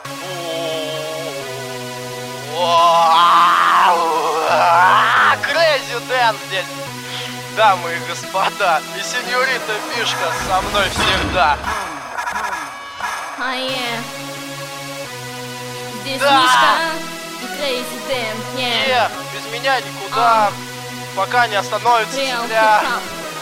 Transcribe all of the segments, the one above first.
Crazy Dan здесь, дамы и господа, и сеньорита Мишка со мной всегда. Здесь Да. Мишка и Crazy Dan. Без меня никуда, пока не остановится Real земля. hip-hop.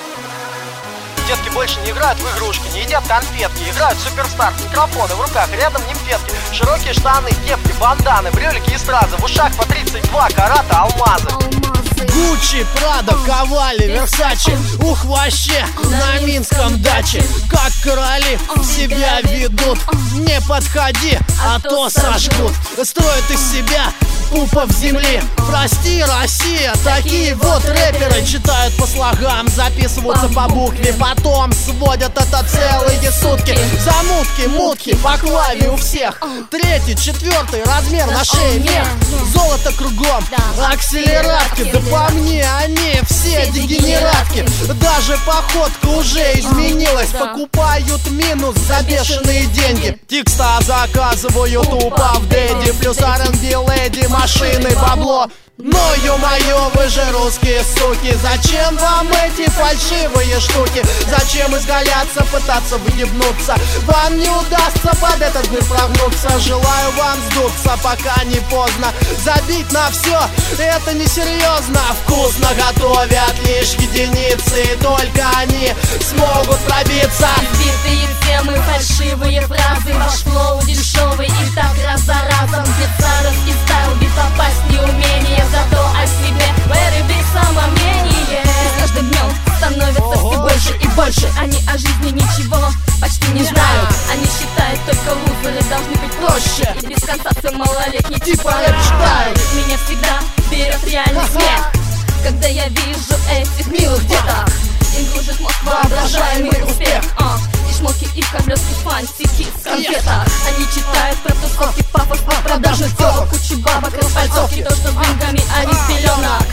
Детки больше не играют в игрушки, не едят конфетки, играют в Суперстар, микрофоны в руках, рядом нимфетки, широкие штаны, кепки, банданы, брюлики и стразы, в ушах по 32 карата алмазы. Гуччи, Прада, Кавали, Версачи. Ух, вообще, на Минском даче. Как короли себя ведут. Не подходи, а то сожгут. Строят из себя пупов земли. Прости, Россия, такие вот рэперы. Читают по слогам, записываются по букве. Потом сводят это целые сутки. Замутки, мутки, по клаве у всех. Третий, четвертый размер на шее вверх. Золото кругом, акселератки. Да по мне они все дегенератки. Даже походка уже изменилась. Покупают минус за бешеные деньги. Текста заказывают у Пав Дэдди. Плюс R&B леди, машины, бабло. Но, ё-моё, вы же русские суки. Зачем вам эти фальшивые штуки? Зачем изгаляться, пытаться выебнуться? Вам не удастся под этот мир прогнуться. Желаю вам сдуться, пока не поздно. Забить на все, это несерьезно. Вкусно готовят лишь единицы, и только они смогут пробиться. Избитые темы, фальшивые фразы. Ваш флоу дешевый и так раз за разом. Где царский стайл, бит попасть неумение. Зато о себе веры без самомнения. С каждым днем становятся все больше и больше. Они о жизни ничего почти не знают. Они считают, только лузеры должны быть проще. И без конца все малолетний типа рэп читают. Меня всегда берет реальный смех, когда я вижу этих милых деток. Им кружит мозг воображаемый успех. И шмотки, и колески, фантики с конфеток. Они читают про тусовки, пафос, продажных телок, кучу бабок, распальцовки. То, что с деньгами, а не с пеленок.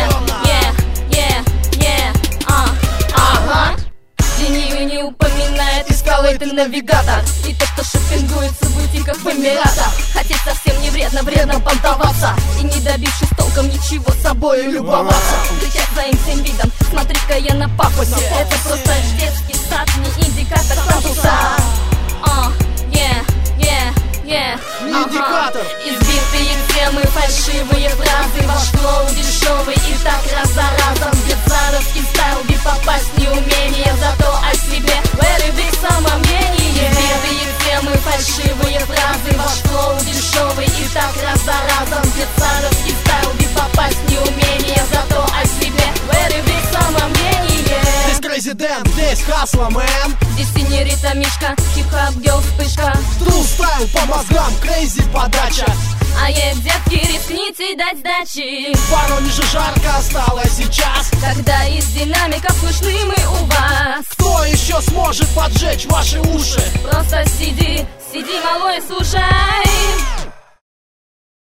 Ленивый не упоминает, эскалейтер, навигатор. И то, что шопингуется в бутиках в Эмиратах. Хотеть совсем не вредно, вредно понтоваться. И не добившись толком ничего, собой любоваться. Кричать своим всем видом, смотри-ка я на пафосе. Это просто детский сад, не индикатор статуса. Индикатор. Избитые темы, фальшивые фразы. Ваш флоу дешевый и так раз за разом. Где царовский стайл, бит попасть неумение. Зато о себе веры без самомнения. Избитые темы, фальшивые фразы. Ваш флоу дешевый и так раз за разом. Где царовский стайл, бит попасть неумение. Зато о себе веры без самомнения. Здесь Crazy Dan, здесь Hustler Man. Здесь сеньорита Мишка, хип-хоп гёл вспышка. True стайл по мозгам, Crazy подача. А детки, рискните дать сдачи. В Воронеже жарко стало сейчас. Когда из динамиков слышны мы у вас. Кто еще сможет поджечь ваши уши? Просто сиди, малой, слушай.